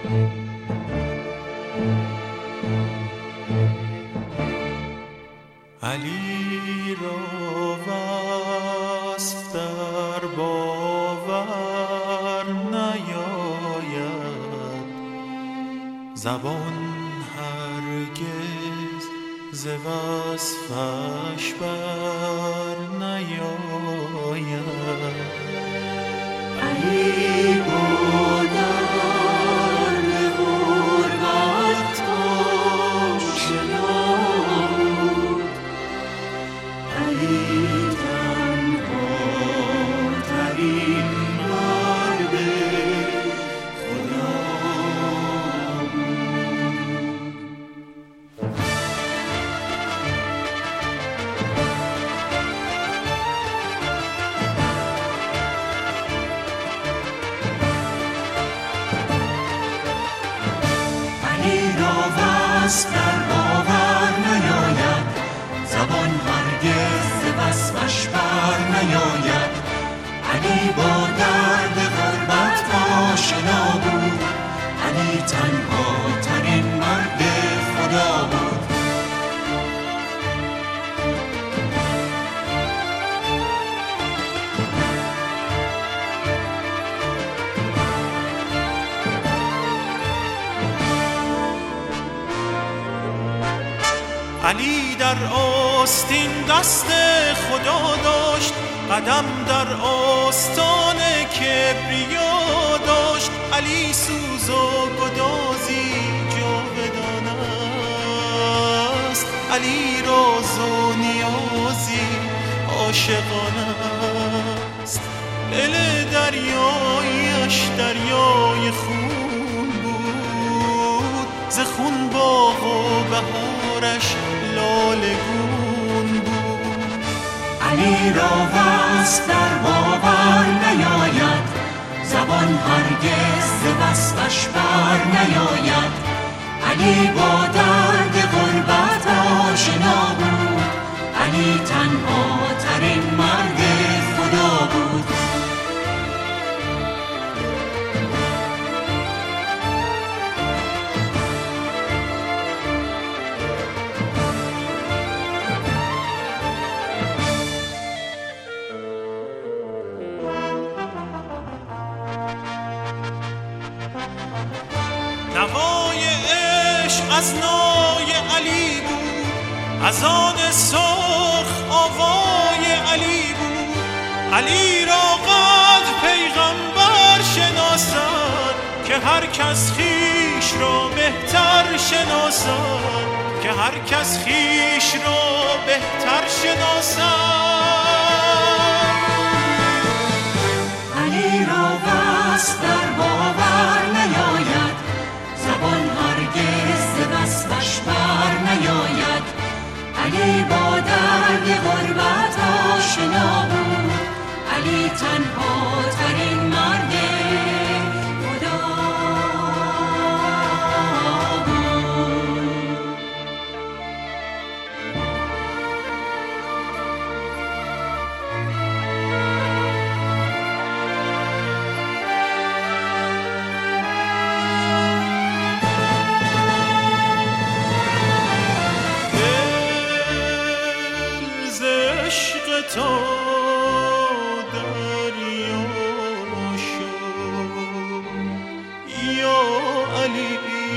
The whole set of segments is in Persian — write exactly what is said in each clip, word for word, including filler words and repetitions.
علی را وصف در باور نیاید، زبان هرگز ز وصفش بر نیاید. علی با درد غربت آشنا بود، علی تنها ترین مرد خدا بود. علی را وصف در باور نیاید، زبان هرگز ز وصفش بر نیاید. علی با درد غربت آشنا بود، علی تنها ترین مرد خدا بود. علی در آستین دست خدا داشت، قدم در آستان کبریا داشت. علی سوز و گدازی جاودان است، علی راز و نیازی عاشقانه است. دل دریایش دریای خون بود، ز خون باغ و بهارش لالگون بود. علی را وصف در باور نیاید، زبان هرگز ز وصفش بر نیاید. علی با درد غربت آشنا بود، علی تنها ترین مرد خدا بود. نوای عشق از نای علی بود، از آن سرخ آوای علی بود. علی را قد پیغمبر شناسد، که هر کس خویش را بهتر شناسد، که هر کس خویش را بهتر شناسد. علی را وصف در باور نیاید، زبان هرگز ز وصفش بر نیاید. علی با درد غربت آشنا بود، علی تنها ترین مرد خدا بود. تو دریا شد یا علی،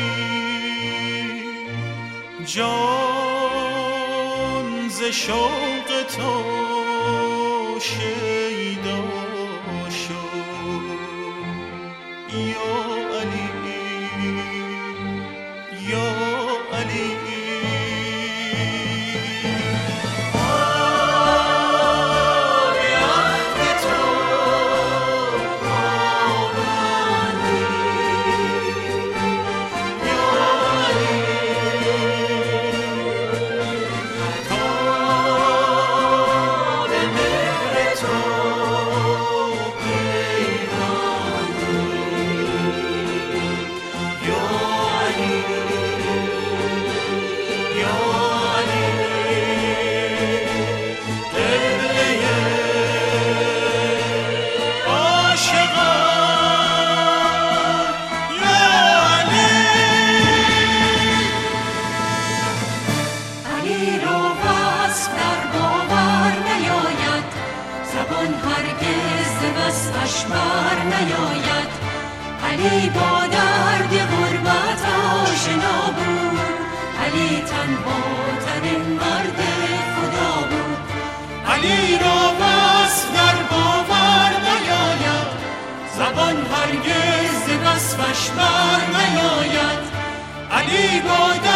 جان ز شوق تو شیدا شد یا علی، یا علی. Yo علی با درد غربت آشنا بود، علی تنها ترین مرد خدا بود. علی را وصف در باور نیاید، زبان هرگز ز وصفش بر نیاید. علی با